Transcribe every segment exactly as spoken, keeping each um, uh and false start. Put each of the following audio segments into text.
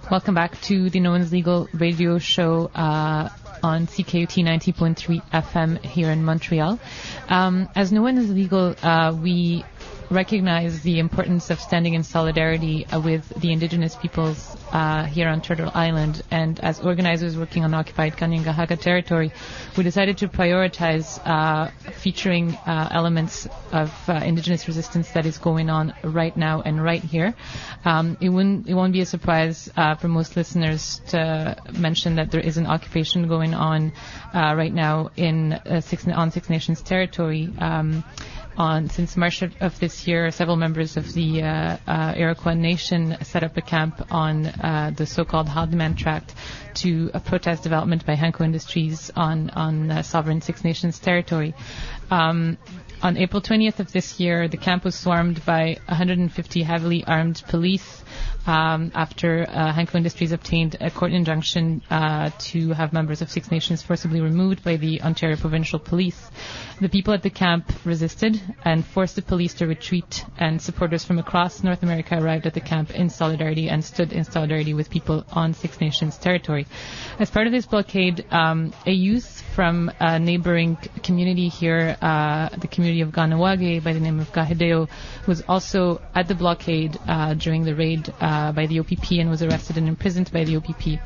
Welcome back to the No One's Legal radio show uh, on C K U T ninety point three F M here in Montreal. Um, as No One is Legal, uh, we recognize the importance of standing in solidarity uh, with the Indigenous peoples uh, here on Turtle Island. And as organizers working on occupied Kanien'kehá:ka territory, we decided to prioritize uh, featuring uh, elements of uh, Indigenous resistance that is going on right now and right here. Um, it wouldn't, it won't be a surprise uh, for most listeners to mention that there is an occupation going on uh, right now in uh, Six, on Six Nations territory. Um, On, since March of, of this year, several members of the uh, uh, Iroquois Nation set up a camp on uh, the so-called Haldimand Tract to uh, protest development by Hanko Industries on, on uh, sovereign Six Nations territory. Um, on April twentieth of this year, the camp was swarmed by one hundred fifty heavily armed police um, after uh, Hanko Industries obtained a court injunction uh, to have members of Six Nations forcibly removed by the Ontario Provincial Police. The people at the camp resisted and forced the police to retreat, and supporters from across North America arrived at the camp in solidarity and stood in solidarity with people on Six Nations territory. As part of this blockade, um, a youth from a neighboring community here, uh, the community of Kahnawake by the name of Gahideo, was also at the blockade uh, during the raid uh, by the O P P and was arrested and imprisoned by the O P P.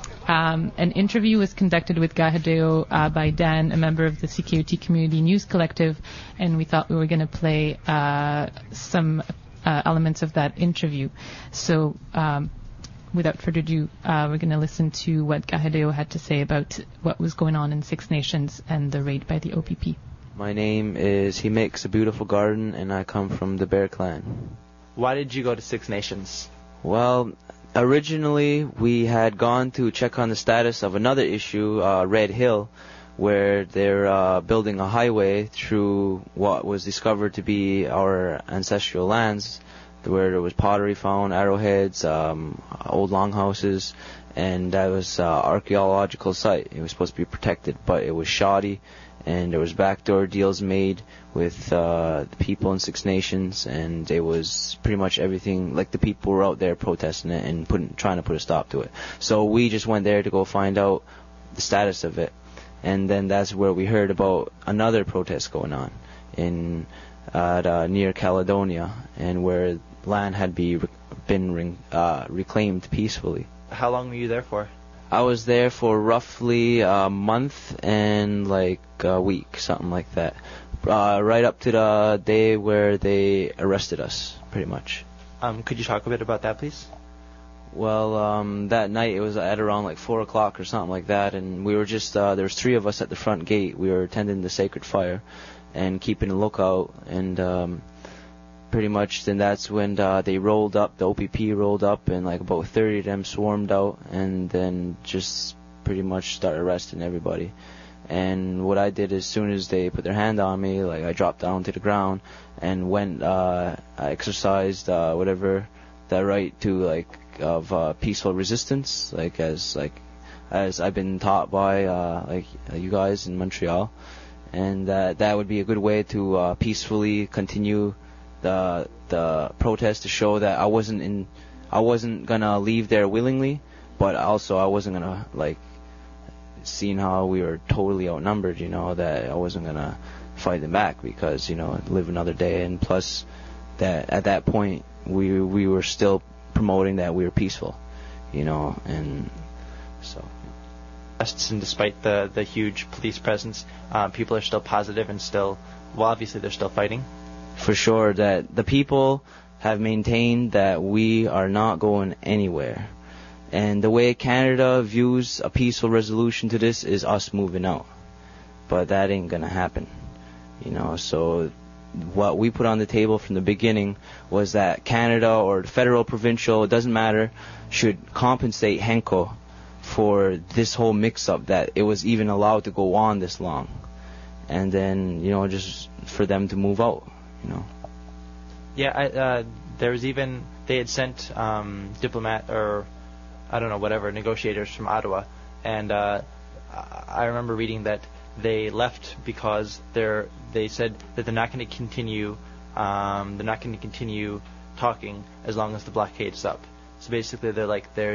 Um, an interview was conducted with Gahideo uh, by Dan, a member of the C K U T Community News Collective, and we thought we were going to play uh, some uh, elements of that interview. So, um, without further ado, uh, we're going to listen to what Gahideo had to say about what was going on in Six Nations and the raid by the O P P. My name is He Makes a Beautiful Garden, and I come from the Bear Clan. Why did you go to Six Nations? Well, originally we had gone to check on the status of another issue, uh, Red Hill, where they're uh, building a highway through what was discovered to be our ancestral lands, where there was pottery found, arrowheads, um, old longhouses, and that was an uh, archaeological site. It was supposed to be protected, but it was shoddy, and there was backdoor deals made with uh, the people in Six Nations, and it was pretty much everything, like the people were out there protesting it and putting, trying to put a stop to it. So we just went there to go find out the status of it, and then that's where we heard about another protest going on in uh, uh, near Caledonia, and where land had be re- been re- uh, reclaimed peacefully. How long were you there for? I was there for roughly a month and like a week, something like that. Uh, right up to the day where they arrested us, pretty much. Um, could you talk a bit about that, please? Well, um, that night it was at around like four o'clock or something like that, and we were just, uh, there was three of us at the front gate. We were attending the sacred fire and keeping a lookout, and um, pretty much then that's when uh, they rolled up, the O P P rolled up, and like about thirty of them swarmed out, and then just pretty much started arresting everybody. And what I did, as soon as they put their hand on me, like I dropped down to the ground and went, uh, I exercised uh, whatever that right to like of uh, peaceful resistance, like as like as I've been taught by uh, like you guys in Montreal, and uh, that would be a good way to uh, peacefully continue the the protest, to show that I wasn't in, I wasn't gonna leave there willingly, but also I wasn't gonna like, seeing how we were totally outnumbered, you know, that I wasn't gonna fight them back, because you know, live another day, and plus that at that point we we were still promoting that we were peaceful, you know, and so. And despite the the huge police presence, uh, people are still positive and still, well, obviously they're still fighting. For sure, that the people have maintained that we are not going anywhere. And the way Canada views a peaceful resolution to this is us moving out. But that ain't gonna happen. You know, so what we put on the table from the beginning was that Canada or federal, provincial, it doesn't matter, should compensate Hanko for this whole mix-up, that it was even allowed to go on this long. And then, you know, just for them to move out. You know. Yeah, I, uh, there was even, they had sent um, diplomat or I don't know, whatever, negotiators from Ottawa, and uh, I remember reading that they left because they're they said that they're not going to continue um, they're not going to continue talking as long as the blockade's up. So basically, they're like, there's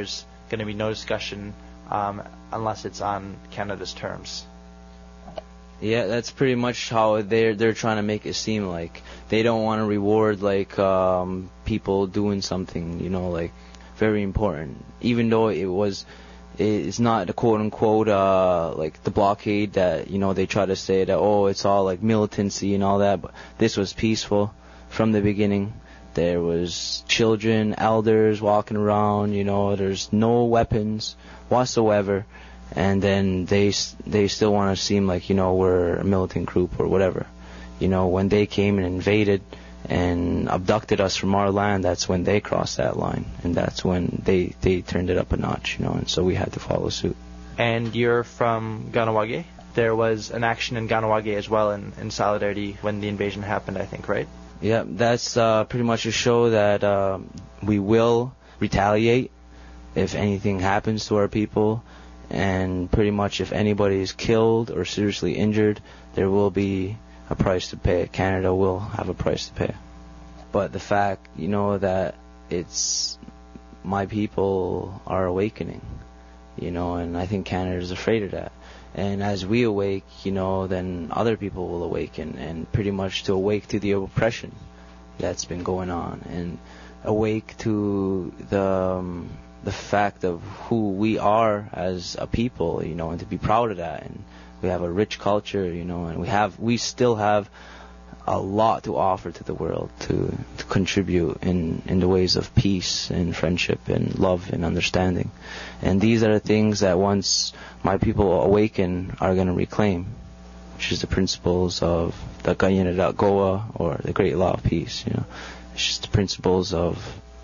going to be no discussion um, unless it's on Canada's terms. Yeah, that's pretty much how they're they're trying to make it seem like. They don't want to reward like um, people doing something, you know, like very important. Even though it was, it's not the quote unquote uh, like the blockade that, you know, they try to say that, oh, it's all like militancy and all that. But this was peaceful from the beginning. There was children, elders walking around, you know. There's no weapons whatsoever. And then they they still want to seem like, you know, we're a militant group or whatever. You know, when they came and invaded and abducted us from our land, that's when they crossed that line. And that's when they, they turned it up a notch, you know, and so we had to follow suit. And you're from Kahnawake? There was an action in Kahnawake as well in, in solidarity when the invasion happened, I think, right? Yeah, that's uh, pretty much a show that uh, we will retaliate if anything happens to our people. And pretty much if anybody is killed or seriously injured, there will be a price to pay. Canada will have a price to pay. But the fact, you know, that it's my people are awakening, you know, and I think Canada is afraid of that. And as we awake, you know, then other people will awaken, and pretty much to awake to the oppression that's been going on, and awake to the um, the fact of who we are as a people, you know, and to be proud of that. And we have a rich culture, you know, and we have we still have a lot to offer to the world, to, to contribute in, in the ways of peace and friendship and love and understanding. And these are the things that once my people awaken are going to reclaim, which is the principles of the Kayana.Goa, or the Great Law of Peace, you know. It's just the principles of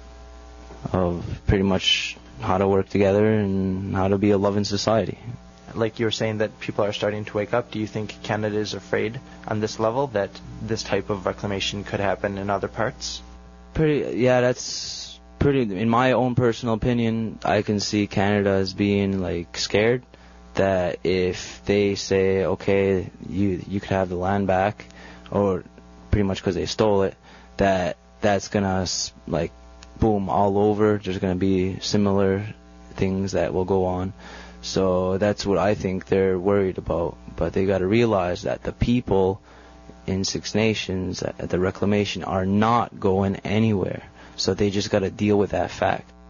of pretty much how to work together and how to be a loving society. Like you were saying that people are starting to wake up, do you think Canada is afraid on this level that this type of reclamation could happen in other parts? Pretty, yeah, that's pretty, in my own personal opinion, I can see Canada as being like scared that if they say, okay, you you could have the land back, or pretty much because they stole it, that that's gonna like boom all over. There's gonna be similar things that will go on. So that's what I think they're worried about. But they got to realize that the people in Six Nations at the reclamation are not going anywhere. So they just got to deal with that fact.